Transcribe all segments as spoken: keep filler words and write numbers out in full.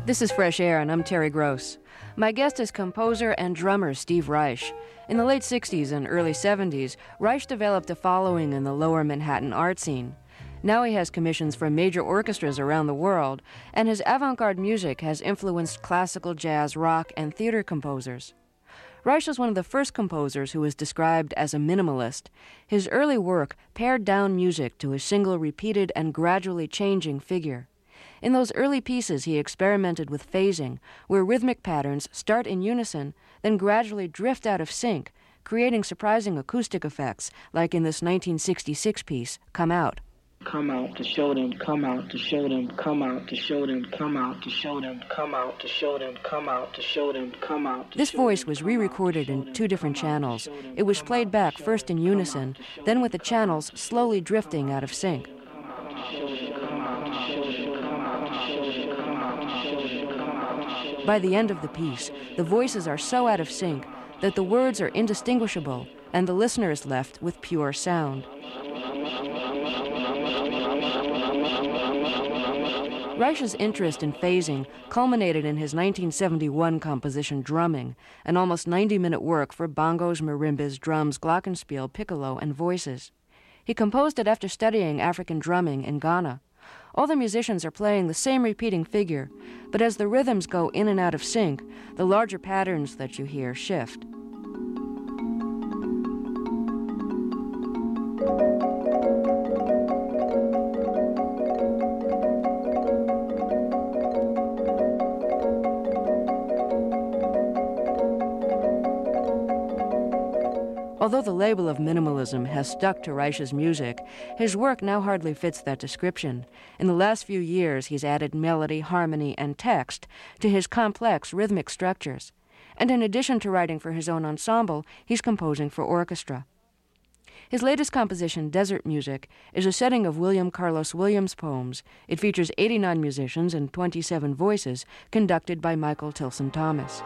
This is Fresh Air, and I'm Terry Gross. My guest is composer and drummer Steve Reich. In the late sixties and early seventies, Reich developed a following in the lower Manhattan art scene. Now he has commissions for major orchestras around the world, and his avant-garde music has influenced classical, jazz, rock, and theater composers. Reich was one of the first composers who was described as a minimalist. His early work pared down music to a single repeated and gradually changing figure. In those early pieces, he experimented with phasing, where rhythmic patterns start in unison, then gradually drift out of sync, creating surprising acoustic effects, like in this nineteen sixty-six piece, Come Out. Come out to show them, come out to show them, come out to show them, come out to show them, come out to show them, come out to show them, come out. This voice was re-recorded in two different channels. It was played back first in unison, then with the channels slowly drifting out of sync. By the end of the piece, the voices are so out of sync that the words are indistinguishable, and the listener is left with pure sound. Reich's interest in phasing culminated in his nineteen seventy-one composition Drumming, an almost ninety-minute work for bongos, marimbas, drums, glockenspiel, piccolo, and voices. He composed it after studying African drumming in Ghana. All the musicians are playing the same repeating figure, but as the rhythms go in and out of sync, the larger patterns that you hear shift. Although the label of minimalism has stuck to Reich's music, his work now hardly fits that description. In the last few years, he's added melody, harmony, and text to his complex rhythmic structures. And in addition to writing for his own ensemble, he's composing for orchestra. His latest composition, Desert Music, is a setting of William Carlos Williams' poems. It features eighty-nine musicians and twenty-seven voices, conducted by Michael Tilson Thomas.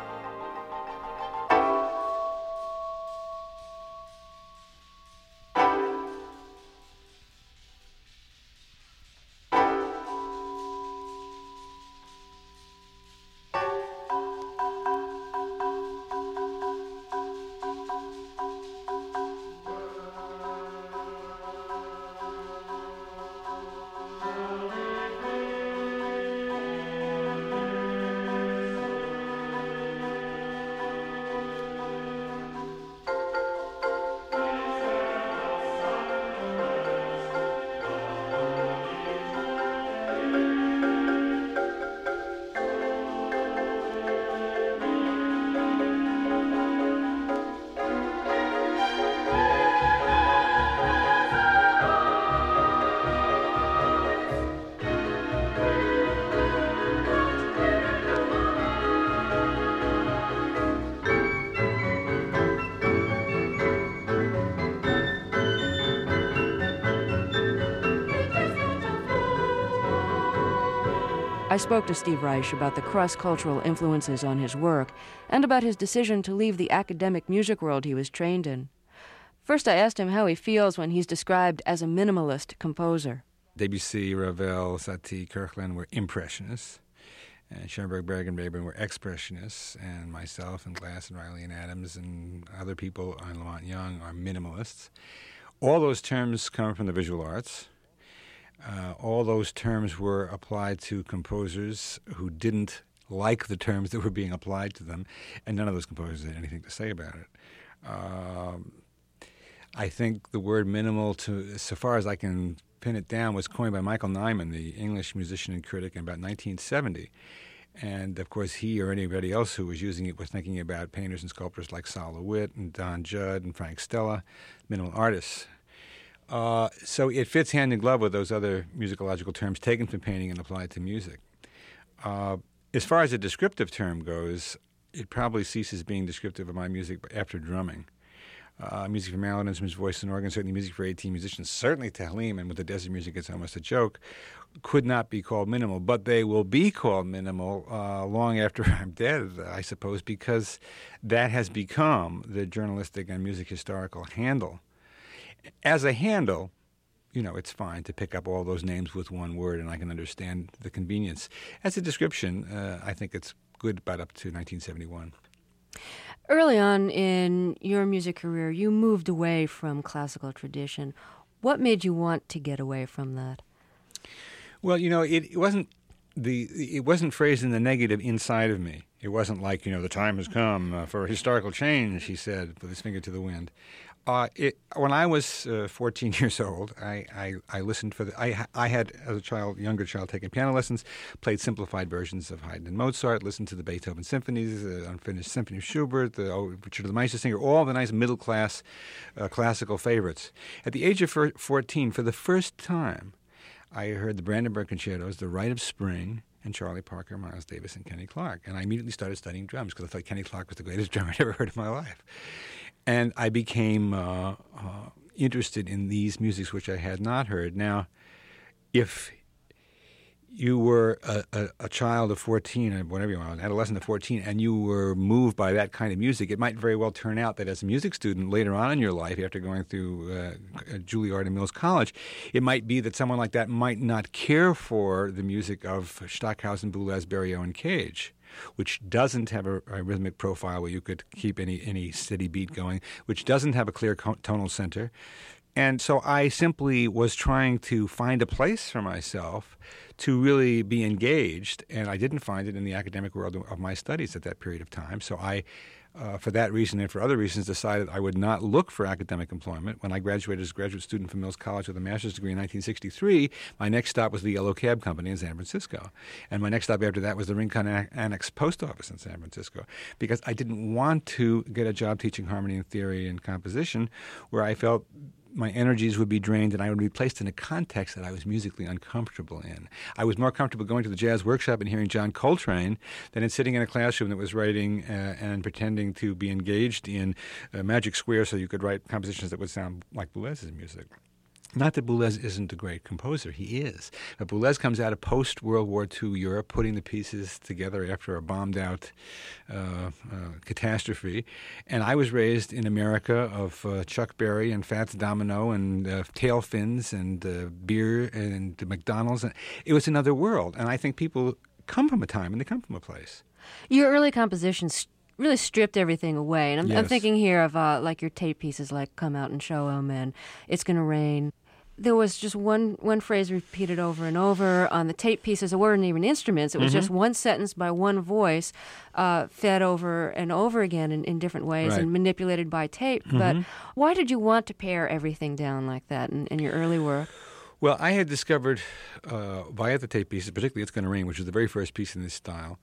I spoke to Steve Reich about the cross-cultural influences on his work and about his decision to leave the academic music world he was trained in. First, I asked him how he feels when he's described as a minimalist composer. Debussy, Ravel, Satie, Kirkland were impressionists, and Schoenberg, Berg, and Webern were expressionists, and myself and Glass and Riley and Adams and other people on Lamont Young are minimalists. All those terms come from the visual arts. Uh, all those terms were applied to composers who didn't like the terms that were being applied to them, and none of those composers had anything to say about it. Um, I think the word minimal, to so far as I can pin it down, was coined by Michael Nyman, the English musician and critic, in about nineteen seventy. And, of course, he or anybody else who was using it was thinking about painters and sculptors like Sol LeWitt and Don Judd and Frank Stella, minimal artists. Uh, so it fits hand in glove with those other musicological terms taken from painting and applied to music. Uh, as far as a descriptive term goes, it probably ceases being descriptive of my music after drumming. Uh, music for mallet instruments, voice and organ, certainly music for eighteen musicians, certainly Tehillim, and with the desert music it's almost a joke, could not be called minimal. But they will be called minimal uh, long after I'm dead, I suppose, because that has become the journalistic and music historical handle. As a handle, you know, it's fine to pick up all those names with one word, and I can understand the convenience. As a description, uh, I think it's good about up to nineteen seventy-one. Early on in your music career, you moved away from classical tradition. What made you want to get away from that? Well, you know, it, it wasn't the it wasn't phrased in the negative inside of me. It wasn't like, you know, the time has come uh, for a historical change, he said, with his finger to the wind. Uh, it, when I was uh, fourteen years old, I, I, I listened for the. I, I had, as a child, younger child, taken piano lessons, played simplified versions of Haydn and Mozart, listened to the Beethoven symphonies, the Unfinished Symphony of Schubert, the Overture to the Meistersinger, all the nice middle class uh, classical favorites. At the age of fourteen, for the first time, I heard the Brandenburg Concertos, The Rite of Spring, and Charlie Parker, Miles Davis, and Kenny Clark. And I immediately started studying drums because I thought Kenny Clark was the greatest drummer I'd ever heard in my life. And I became uh, uh, interested in these musics which I had not heard. Now, if you were a, a, a child of fourteen, or whatever you are, an adolescent of fourteen, and you were moved by that kind of music, it might very well turn out that as a music student later on in your life, after going through uh, Juilliard and Mills College, it might be that someone like that might not care for the music of Stockhausen, Boulez, Berlioz, and Cage, which doesn't have a, a rhythmic profile where you could keep any, any steady beat going, which doesn't have a clear co- tonal center. And so I simply was trying to find a place for myself to really be engaged, and I didn't find it in the academic world of my studies at that period of time. So I, uh, for that reason and for other reasons, decided I would not look for academic employment. When I graduated as a graduate student from Mills College with a master's degree in nineteen sixty-three, my next stop was the Yellow Cab Company in San Francisco. And my next stop after that was the Rincon Annex Post Office in San Francisco, because I didn't want to get a job teaching harmony and theory and composition where I felt my energies would be drained and I would be placed in a context that I was musically uncomfortable in. I was more comfortable going to the jazz workshop and hearing John Coltrane than in sitting in a classroom that was writing uh, and pretending to be engaged in uh, magic square so you could write compositions that would sound like Boulez's music. Not that Boulez isn't a great composer. He is. But Boulez comes out of post-World War Two Europe, putting the pieces together after a bombed-out uh, uh, catastrophe. And I was raised in America of uh, Chuck Berry and Fats Domino and uh, tail fins and uh, beer and McDonald's. It was another world. And I think people come from a time and they come from a place. Your early compositions really stripped everything away. And I'm, yes. I'm thinking here of uh, like your tape pieces like Come Out and Show 'Em and It's Gonna Rain. There was just one, one phrase repeated over and over on the tape pieces. It weren't even instruments. It was mm-hmm. just one sentence by one voice uh, fed over and over again in, in different ways right. and manipulated by tape. Mm-hmm. But why did you want to pare everything down like that in, in your early work? Well, I had discovered uh, via the tape pieces, particularly It's Gonna Rain, which was the very first piece in this style,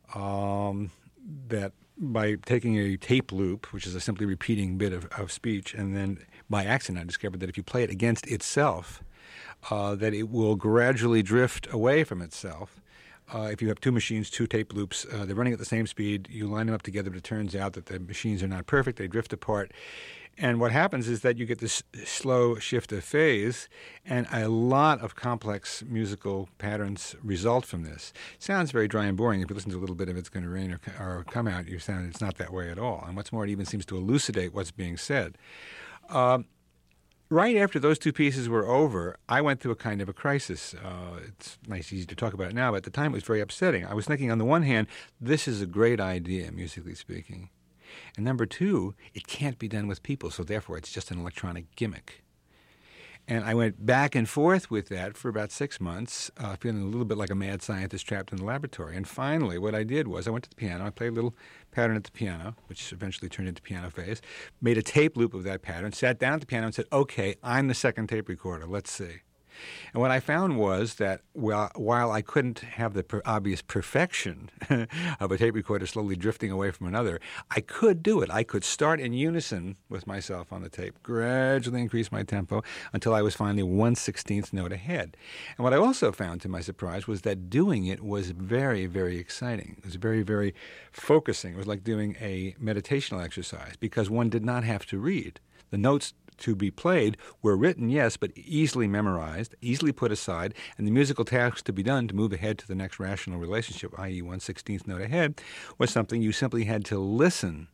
um, that by taking a tape loop, which is a simply repeating bit of, of speech, and then by accident I discovered that if you play it against itself, uh, that it will gradually drift away from itself. Uh, if you have two machines, two tape loops, uh, they're running at the same speed, you line them up together, but it turns out that the machines are not perfect, they drift apart. And what happens is that you get this slow shift of phase, and a lot of complex musical patterns result from this. It sounds very dry and boring. If you listen to a little bit of It's Gonna Rain or, or Come Out, you sound it's not that way at all. And what's more, it even seems to elucidate what's being said. Um, right after those two pieces were over, I went through a kind of a crisis. Uh, it's nice, easy to talk about it now, but at the time it was very upsetting. I was thinking, on the one hand, this is a great idea, musically speaking. And number two, it can't be done with people, so therefore it's just an electronic gimmick. And I went back and forth with that for about six months, uh, feeling a little bit like a mad scientist trapped in the laboratory. And finally, what I did was I went to the piano, I played a little pattern at the piano, which eventually turned into piano phase, made a tape loop of that pattern, sat down at the piano and said, okay, I'm the second tape recorder, let's see. And what I found was that while, while I couldn't have the per- obvious perfection of a tape recorder slowly drifting away from another, I could do it. I could start in unison with myself on the tape, gradually increase my tempo until I was finally one sixteenth note ahead. And what I also found, to my surprise, was that doing it was very, very exciting. It was very, very focusing. It was like doing a meditational exercise because one did not have to read. The notes to be played were written, yes, but easily memorized, easily put aside, and the musical task to be done to move ahead to the next rational relationship, that is one sixteenth note ahead, was something you simply had to listen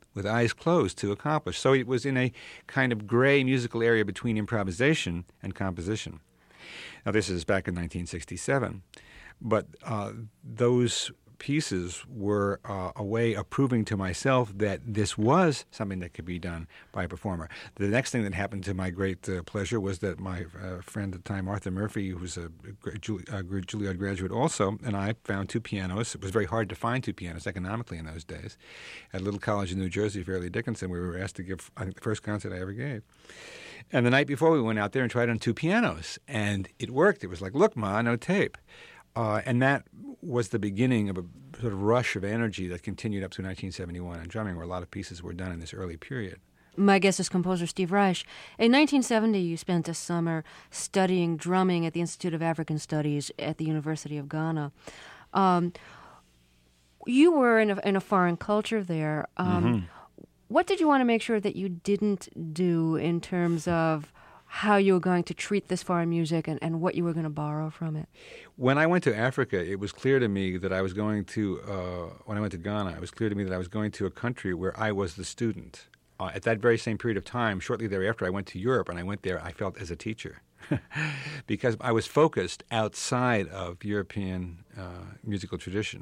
with eyes closed to accomplish. So it was in a kind of gray musical area between improvisation and composition. Now, this is back in nineteen sixty-seven, but uh, those pieces were uh, a way of proving to myself that this was something that could be done by a performer. The next thing that happened, to my great uh, pleasure, was that my uh, friend at the time, Arthur Murphy, who was a, a Juilliard graduate also, and I found two pianos. It was very hard to find two pianos economically in those days. At a little college in New Jersey, Fairleigh Dickinson, we were asked to give, I think, the first concert I ever gave. And the night before, we went out there and tried on two pianos, and it worked. It was like, look, Ma, no tape. Uh, and that was the beginning of a sort of rush of energy that continued up to nineteen seventy-one in drumming, where a lot of pieces were done in this early period. My guest is composer Steve Reich. In nineteen seventy, you spent a summer studying drumming at the Institute of African Studies at the University of Ghana. Um, you were in a, in a foreign culture there. Um, mm-hmm. What did you want to make sure that you didn't do in terms of how you were going to treat this foreign music and, and what you were going to borrow from it? When I went to Africa, it was clear to me that I was going to, uh, when I went to Ghana, it was clear to me that I was going to a country where I was the student. Uh, at that very same period of time, shortly thereafter, I went to Europe, and I went there, I felt, as a teacher. Because I was focused outside of European uh, musical tradition.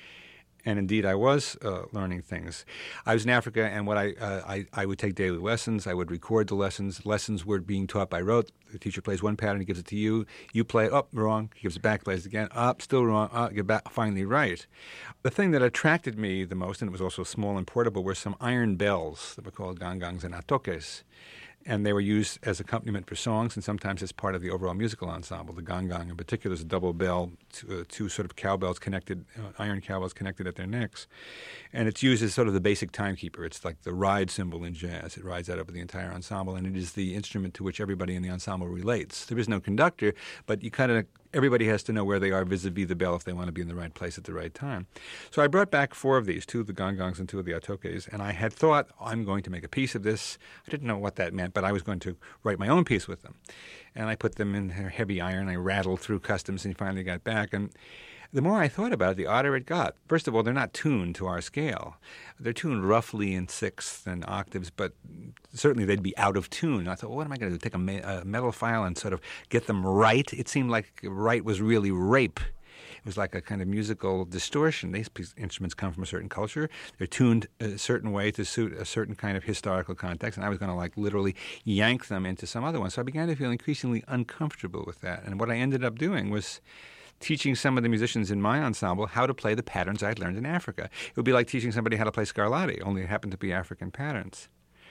And indeed, I was uh, learning things. I was in Africa, and what I, uh, I I would take daily lessons. I would record the lessons. Lessons were being taught by rote. The teacher plays one pattern, he gives it to you. You play it, up, oh, wrong. He gives it back, plays it again, up, oh, still wrong. Up, oh, get back, finally right. The thing that attracted me the most, and it was also small and portable, were some iron bells that were called gangangs and atokes. And they were used as accompaniment for songs and sometimes as part of the overall musical ensemble. The gangang in particular is a double bell, two, uh, two sort of cowbells connected, uh, iron cowbells connected at their necks. And it's used as sort of the basic timekeeper. It's like the ride cymbal in jazz. It rides out over the entire ensemble, and it is the instrument to which everybody in the ensemble relates. There is no conductor, but you kind of everybody has to know where they are vis-a-vis the bell if they want to be in the right place at the right time. So I brought back four of these, two of the gangangs and two of the atokes, and I had thought, I'm going to make a piece of this. I didn't know what that meant, but I was going to write my own piece with them. And I put them in heavy iron. I rattled through customs and finally got back. And the more I thought about it, the odder it got. First of all, they're not tuned to our scale. They're tuned roughly in sixths and octaves, but certainly they'd be out of tune. And I thought, well, what am I going to do, take a, me- a metal file and sort of get them right? It seemed like right was really rape. It was like a kind of musical distortion. These instruments come from a certain culture. They're tuned a certain way to suit a certain kind of historical context, and I was going to like literally yank them into some other one. So I began to feel increasingly uncomfortable with that. And what I ended up doing was teaching some of the musicians in my ensemble how to play the patterns I'd learned in Africa. It would be like teaching somebody how to play Scarlatti, only it happened to be African patterns.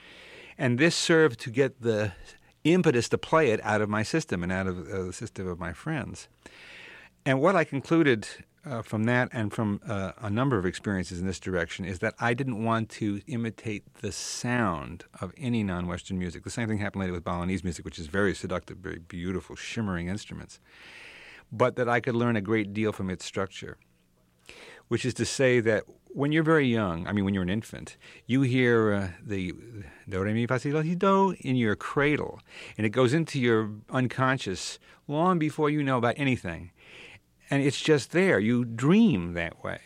And this served to get the impetus to play it out of my system and out of uh, the system of my friends. And what I concluded uh, from that and from uh, a number of experiences in this direction is that I didn't want to imitate the sound of any non-Western music. The same thing happened later with Balinese music, which is very seductive, very beautiful, shimmering instruments. But that I could learn a great deal from its structure, which is to say that when you're very young, I mean, when you're an infant, you hear uh, the do, re, mi, fa, si, la, si, do in your cradle, and it goes into your unconscious long before you know about anything. And it's just there. You dream that way.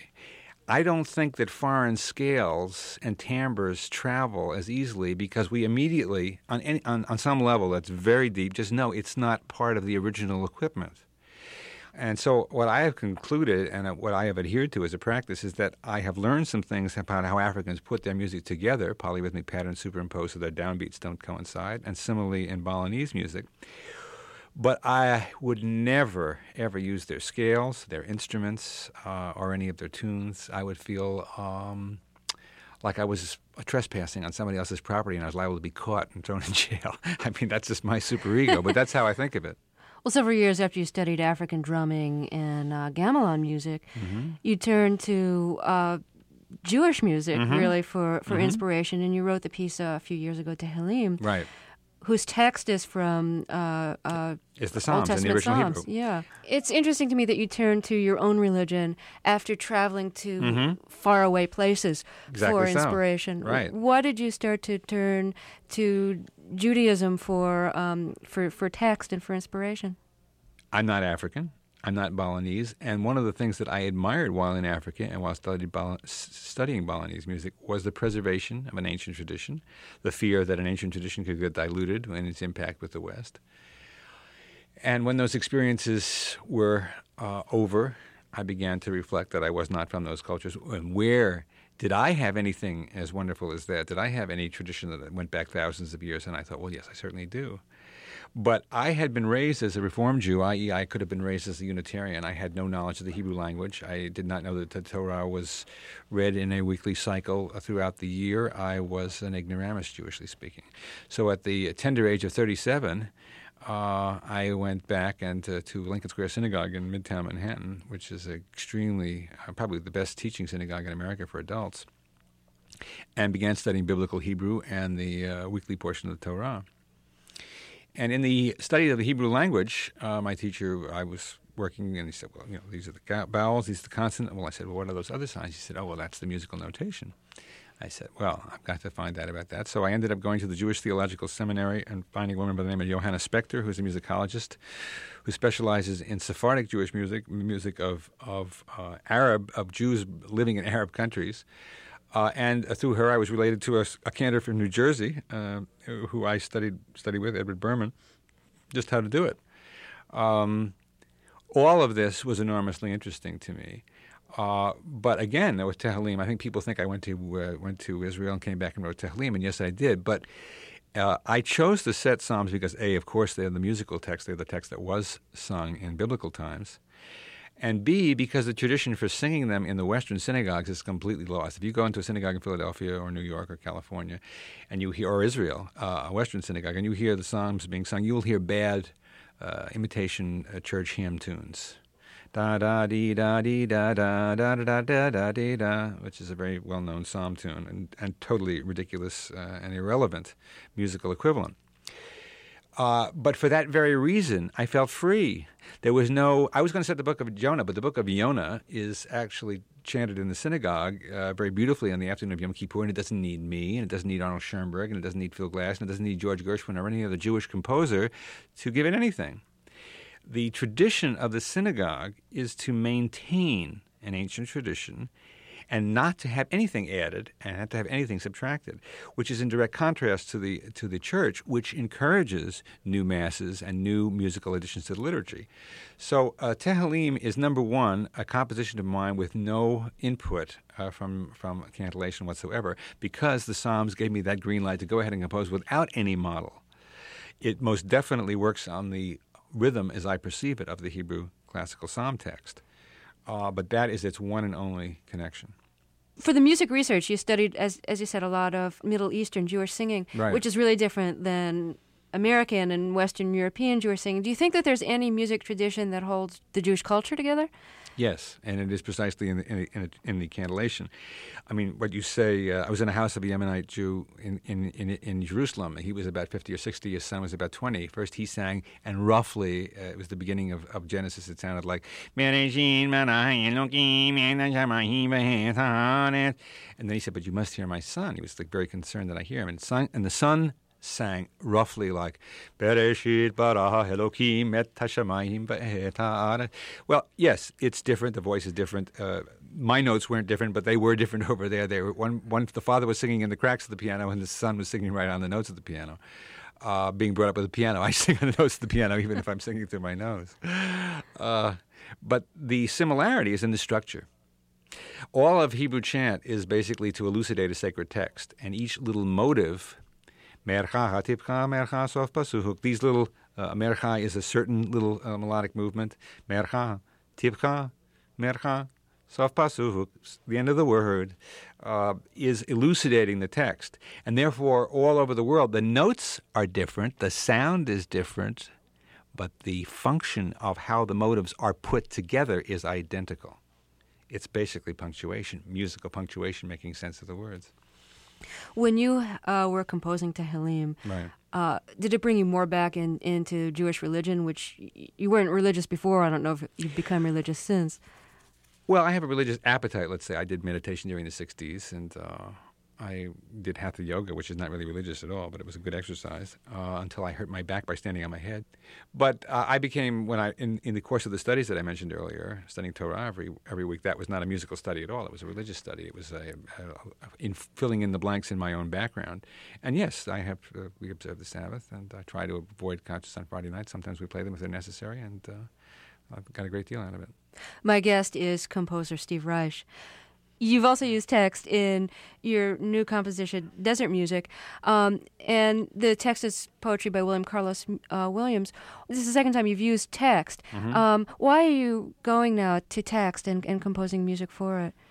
I don't think that foreign scales and timbres travel as easily because we immediately, on, any, on, on some level that's very deep, just know it's not part of the original equipment. And so what I have concluded and what I have adhered to as a practice is that I have learned some things about how Africans put their music together, polyrhythmic patterns superimposed so their downbeats don't coincide, and similarly in Balinese music. But I would never, ever use their scales, their instruments, uh, or any of their tunes. I would feel um, like I was trespassing on somebody else's property and I was liable to be caught and thrown in jail. I mean, that's just my superego, but that's how I think of it. Well, several years after you studied African drumming and uh, gamelan music, mm-hmm. you turned to uh, Jewish music, mm-hmm. really, for, for mm-hmm. inspiration, and you wrote the piece uh, a few years ago, Tehillim, right, whose text is from uh, uh, it's the Psalms, Old Testament in the original Psalms. Hebrew. Yeah, it's interesting to me that you turned to your own religion after traveling to mm-hmm. faraway places exactly for so. inspiration. Right. Why did you start to turn to Judaism for um, for for text and for inspiration? I'm not African. I'm not Balinese, and one of the things that I admired while in Africa and while studied Bal- studying Balinese music was the preservation of an ancient tradition, the fear that an ancient tradition could get diluted in its impact with the West. And when those experiences were uh, over, I began to reflect that I was not from those cultures. And where did I have anything as wonderful as that? Did I have any tradition that went back thousands of years? And I thought, well, yes, I certainly do. But I had been raised as a Reformed Jew, that is I could have been raised as a Unitarian. I had no knowledge of the Hebrew language. I did not know that the Torah was read in a weekly cycle throughout the year. I was an ignoramus, Jewishly speaking. So at the tender age of thirty-seven, uh, I went back and uh, to Lincoln Square Synagogue in Midtown Manhattan, which is extremely, uh, probably the best teaching synagogue in America for adults, and began studying biblical Hebrew and the uh, weekly portion of the Torah. And in the study of the Hebrew language, uh, my teacher, I was working, and he said, well, you know, these are the vowels, these are the consonants. Well, I said, well, what are those other signs? He said, oh, well, that's the musical notation. I said, well, I've got to find out about that. So I ended up going to the Jewish Theological Seminary and finding a woman by the name of Johanna Spector, who's a musicologist, who specializes in Sephardic Jewish music, music of, of uh, Arab, of Jews living in Arab countries. Uh, and uh, through her, I was related to a, a cantor from New Jersey, uh, who I studied studied with, Edward Berman, just how to do it. Um, all of this was enormously interesting to me. Uh, but again, there was Tehillim. I think people think I went to uh, went to Israel and came back and wrote Tehillim, and yes, I did. But uh, I chose the set Psalms because, A, of course, they're the musical text. They're the text that was sung in biblical times. And B, because the tradition for singing them in the Western synagogues is completely lost. If you go into a synagogue in Philadelphia or New York or California, and you hear, or Israel, uh, a Western synagogue, and you hear the Psalms being sung, you will hear bad uh, imitation uh, church hymn tunes. Da da dee da dee da da da da da da dee da, which is a very well-known psalm tune and, and totally ridiculous uh, and irrelevant musical equivalent. Uh, but for that very reason, I felt free. There was no, I was going to set the book of Jonah, but the book of Yonah is actually chanted in the synagogue uh, very beautifully on the afternoon of Yom Kippur, and it doesn't need me, and it doesn't need Arnold Schoenberg, and it doesn't need Phil Glass, and it doesn't need George Gershwin or any other Jewish composer to give it anything. The tradition of the synagogue is to maintain an ancient tradition and not to have anything added and not to have anything subtracted, which is in direct contrast to the to the church, which encourages new masses and new musical additions to the liturgy. So uh, Tehillim is, number one, a composition of mine with no input uh, from, from cantillation whatsoever, because the Psalms gave me that green light to go ahead and compose without any model. It most definitely works on the rhythm, as I perceive it, of the Hebrew classical psalm text. Uh, but that is its one and only connection. For the music research, you studied, as as you said, a lot of Middle Eastern Jewish singing, right, which is really different than American and Western European Jewish singing. Do you think that there's any music tradition that holds the Jewish culture together? Yes, and it is precisely in the, in the, in the cantillation. I mean, what you say, uh, I was in a house of a Yemenite Jew in, in, in, in Jerusalem. He was about fifty or sixty. His son was about twenty. First he sang, and roughly, uh, it was the beginning of, of Genesis. It sounded like, and then he said, but you must hear my son. He was like very concerned that I hear him. And, son, and the son sang roughly like, Bereshit bara Elokim et hashamayim va'et. Well, yes, it's different. The voice is different. Uh, my notes weren't different, but they were different over there. They were one. One, the father was singing in the cracks of the piano, and the son was singing right on the notes of the piano. Uh, being brought up with a piano, I sing on the notes of the piano, even if I'm singing through my nose. Uh, but the similarity is in the structure. All of Hebrew chant is basically to elucidate a sacred text, and each little motive, mercha, hatipcha, mercha, sof pasuk. These little, uh, mercha is a certain little uh, melodic movement. Mercha, tipcha, mercha, sof pasuk, the end of the word, uh, is elucidating the text. And therefore, all over the world, the notes are different, the sound is different, but the function of how the motives are put together is identical. It's basically punctuation, musical punctuation, making sense of the words. When you uh, were composing Tehillim, right. uh, did it bring you more back in, into Jewish religion, which you weren't religious before? I don't know if you've become religious since. Well, I have a religious appetite, let's say. I did meditation during the sixties, and uh, I did hatha yoga, which is not really religious at all, but it was a good exercise, uh, until I hurt my back by standing on my head. But uh, I became, when I in, in the course of the studies that I mentioned earlier, studying Torah every every week, that was not a musical study at all. It was a religious study. It was a, a, a, in filling in the blanks in my own background. And yes, I have uh, we observe the Sabbath, and I try to avoid concerts on Friday night. Sometimes we play them if they're necessary, and uh, I've got a great deal out of it. My guest is composer Steve Reich. You've also used text in your new composition, Desert Music, um, and the text is poetry by William Carlos uh, Williams. This is the second time you've used text. Mm-hmm. Um, why are you going now to text and, and composing music for it?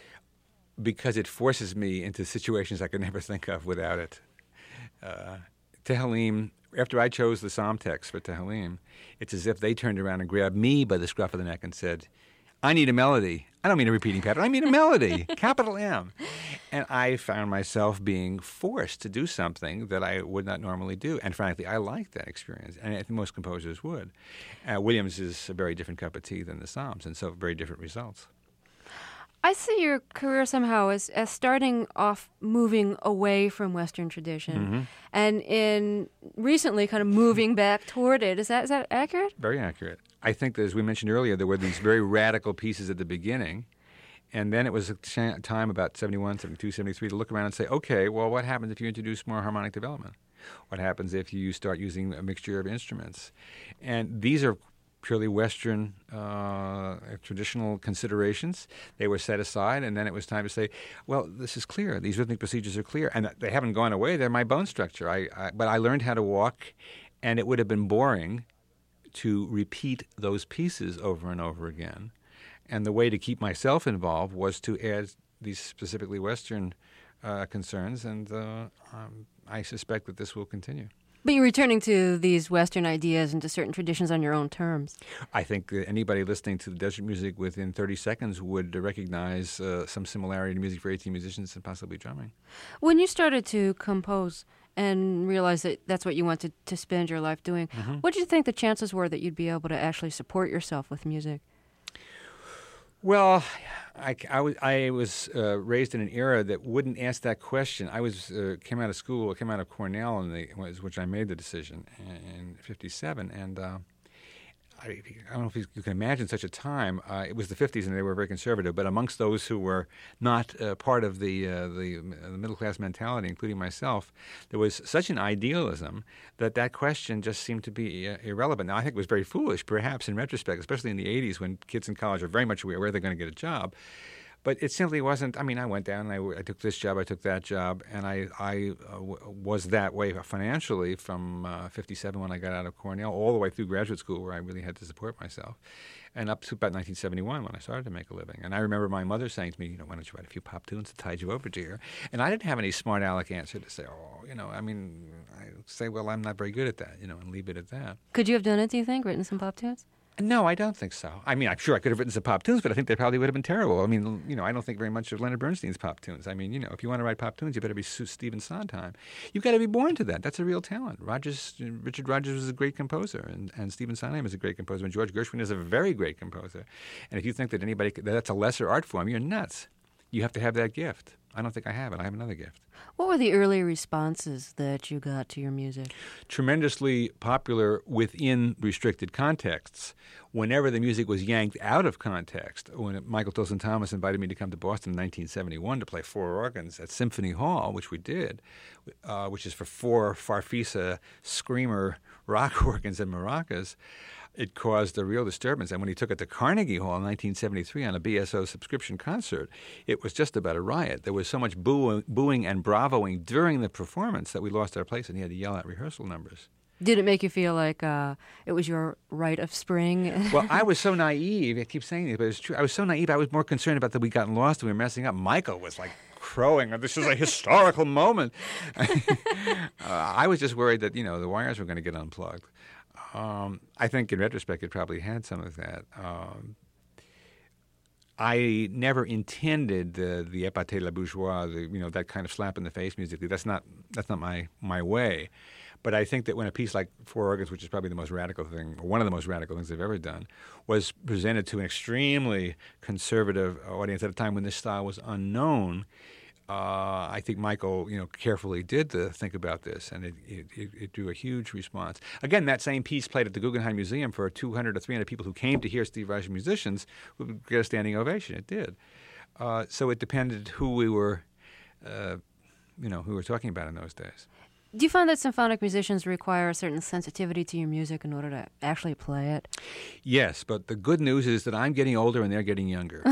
Because it forces me into situations I could never think of without it. Uh, Tehillim, after I chose the psalm text for Tehillim, it's as if they turned around and grabbed me by the scruff of the neck and said, I need a melody. I don't mean a repeating pattern. I mean a melody, capital M. And I found myself being forced to do something that I would not normally do. And frankly, I liked that experience. And I think most composers would. Uh, Williams is a very different cup of tea than the Psalms, and so very different results. I see your career somehow as, as starting off moving away from Western tradition, mm-hmm. and in recently kind of moving back toward it. Is that is that accurate? Very accurate. I think that, as we mentioned earlier, there were these very radical pieces at the beginning, and then it was a ch- time about seventy-one, seventy-two, seventy-three to look around and say, okay, well, what happens if you introduce more harmonic development? What happens if you start using a mixture of instruments? And these are purely Western uh, traditional considerations. They were set aside, and then it was time to say, well, this is clear. These rhythmic procedures are clear. And they haven't gone away. They're my bone structure. I, I, but I learned how to walk, and it would have been boring to repeat those pieces over and over again. And the way to keep myself involved was to add these specifically Western uh, concerns, and uh, um, I suspect that this will continue. But you're returning to these Western ideas and to certain traditions on your own terms. I think that anybody listening to the Desert Music within thirty seconds would recognize uh, some similarity to music for eighteen musicians and possibly drumming. When you started to compose and realized that that's what you wanted to spend your life doing, mm-hmm. what did you think the chances were that you'd be able to actually support yourself with music? Well, I, I was, I was uh, raised in an era that wouldn't ask that question. I was uh, came out of school, came out of Cornell, in the, which I made the decision in fifty-seven, and uh, I, I don't know if you can imagine such a time. Uh, it was the fifties, and they were very conservative. But amongst those who were not uh, part of the, uh, the the middle class mentality, including myself, there was such an idealism that that question just seemed to be uh, irrelevant. Now, I think it was very foolish, perhaps in retrospect, especially in the eighties when kids in college are very much aware where they're going to get a job. But it simply wasn't. I mean, I went down and I, I took this job, I took that job, and I, I uh, w- was that way financially from uh, fifty-seven when I got out of Cornell all the way through graduate school where I really had to support myself, and up to about nineteen seventy-one when I started to make a living. And I remember my mother saying to me, you know, why don't you write a few pop tunes to tide you over, dear? And I didn't have any smart aleck answer to say, oh, you know, I mean, I say, well, I'm not very good at that, you know, and leave it at that. Could you have done it, do you think, written some pop tunes? No, I don't think so. I mean, I'm sure I could have written some pop tunes, but I think they probably would have been terrible. I mean, you know, I don't think very much of Leonard Bernstein's pop tunes. I mean, you know, if you want to write pop tunes, you better be Stephen Sondheim. You've got to be born to that. That's a real talent. Rogers, Richard Rogers was a great composer, and, and Stephen Sondheim is a great composer, and George Gershwin is a very great composer. And if you think that anybody that that's a lesser art form, you're nuts. You have to have that gift. I don't think I have it. I have another gift. What were the early responses that you got to your music? Tremendously popular within restricted contexts. Whenever the music was yanked out of context, when Michael Tilson Thomas invited me to come to Boston in nineteen seventy-one to play four organs at Symphony Hall, which we did, uh, which is for four Farfisa screamer rock organs and maracas, it caused a real disturbance. And when he took it to Carnegie Hall in nineteen seventy-three on a B S O subscription concert, it was just about a riot. There was so much boo- booing and bravoing during the performance that we lost our place, and he had to yell out rehearsal numbers. Did it make you feel like uh, it was your rite of spring? Well, I was so naive. I keep saying this, but it's true. I was so naive. I was more concerned about that we got lost and we were messing up. Michael was like crowing. This is a historical moment. uh, I was just worried that, you know, the wires were going to get unplugged. Um, I think in retrospect it probably had some of that. Um, I never intended the the épate la bourgeois, the, you know, that kind of slap in the face musically. That's not that's not my my way. But I think that when a piece like Four Organs, which is probably the most radical thing, or one of the most radical things I've ever done, was presented to an extremely conservative audience at a time when this style was unknown, Uh, I think Michael, you know, carefully did uh, think about this, and it, it, it, it drew a huge response. Again, that same piece played at the Guggenheim Museum for two hundred or three hundred people who came to hear Steve Reich musicians would get a standing ovation. It did. Uh, so it depended who we were, uh, you know, who we were talking about in those days. Do you find that symphonic musicians require a certain sensitivity to your music in order to actually play it? Yes, but the good news is that I'm getting older and they're getting younger.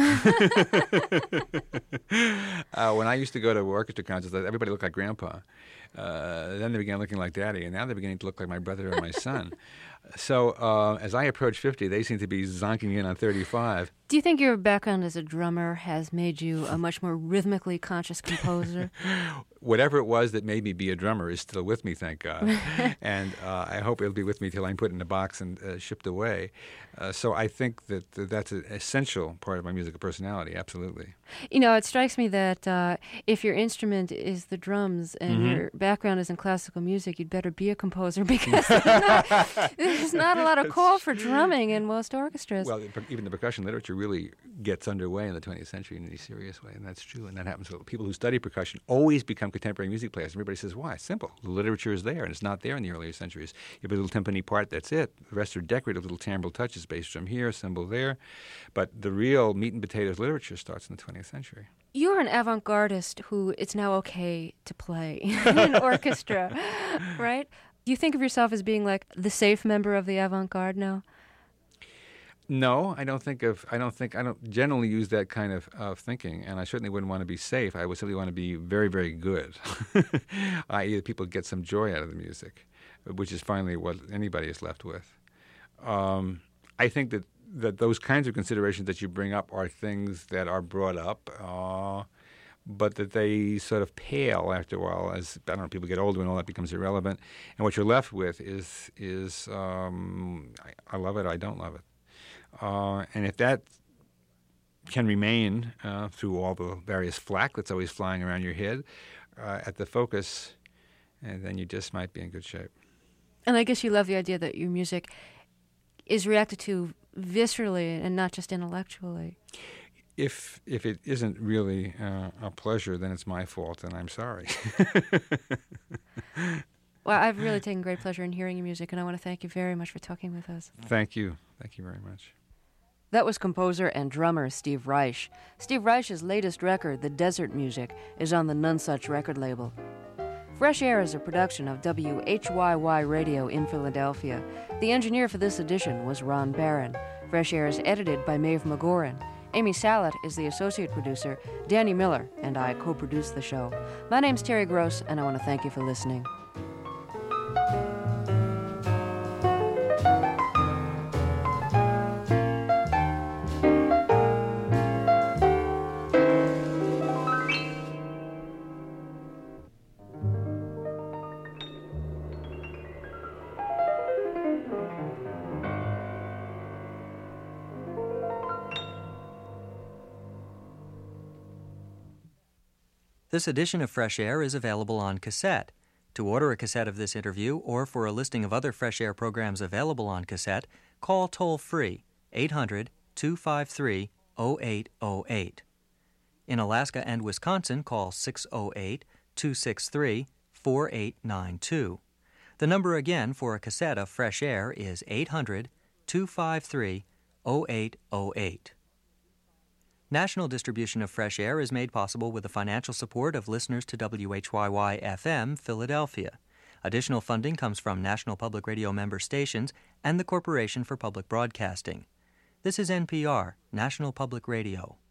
uh, when I used to go to orchestra concerts, everybody looked like Grandpa. Uh, then they began looking like Daddy, and now they're beginning to look like my brother or my son. So uh, as I approach fifty, they seem to be zonking in on thirty-five. Do you think your background as a drummer has made you a much more rhythmically conscious composer? Whatever it was that made me be a drummer is still with me, thank God. And uh, I hope it'll be with me till I'm put in a box and uh, shipped away. Uh, so I think that uh, that's an essential part of my musical personality, absolutely. You know, it strikes me that uh, if your instrument is the drums and mm-hmm. your background is in classical music, you'd better be a composer because there's, not, there's not a lot of call for drumming in most orchestras. Well, even the percussion literature really gets underway in the twentieth century in any serious way, and that's true. And that happens to people who study percussion always become contemporary music players. Everybody says, why? It's simple. The literature is there, and it's not there in the earlier centuries. You have a little timpani part, that's it. The rest are decorative little timbral touches, bass drum here, cymbal there. But the real meat and potatoes literature starts in the twentieth century. You're an avant-gardist who it's now okay to play in an orchestra, right? Do you think of yourself as being like the safe member of the avant-garde now? No, I don't think of. I don't think. I don't generally use that kind of uh, thinking, and I certainly wouldn't want to be safe. I would simply want to be very, very good. that is, people get some joy out of the music, which is finally what anybody is left with. Um, I think that that those kinds of considerations that you bring up are things that are brought up, uh, but that they sort of pale after a while as I don't know. People get older and all that becomes irrelevant, and what you're left with is is um, I, I love it. I don't love it. Uh, and if that can remain uh, through all the various flack that's always flying around your head uh, at the focus, and then you just might be in good shape. And I guess you love the idea that your music is reacted to viscerally and not just intellectually. If if it isn't really uh, a pleasure, then it's my fault, and I'm sorry. Well, I've really taken great pleasure in hearing your music, and I want to thank you very much for talking with us. Thank you. Thank you very much. That was composer and drummer Steve Reich. Steve Reich's latest record, The Desert Music, is on the Nonesuch record label. Fresh Air is a production of W H Y Y Radio in Philadelphia. The engineer for this edition was Ron Barron. Fresh Air is edited by Maeve McGoran. Amy Salat is the associate producer. Danny Miller and I co-produce the show. My name's Terry Gross, and I want to thank you for listening. This edition of Fresh Air is available on cassette. To order a cassette of this interview or for a listing of other Fresh Air programs available on cassette, call toll-free eight hundred, two five three, oh eight oh eight. In Alaska and Wisconsin, call six oh eight, two six three, four eight nine two. The number again for a cassette of Fresh Air is eight hundred, two five three, oh eight oh eight. National distribution of Fresh Air is made possible with the financial support of listeners to W H Y Y F M, Philadelphia. Additional funding comes from National Public Radio member stations and the Corporation for Public Broadcasting. This is N P R, National Public Radio.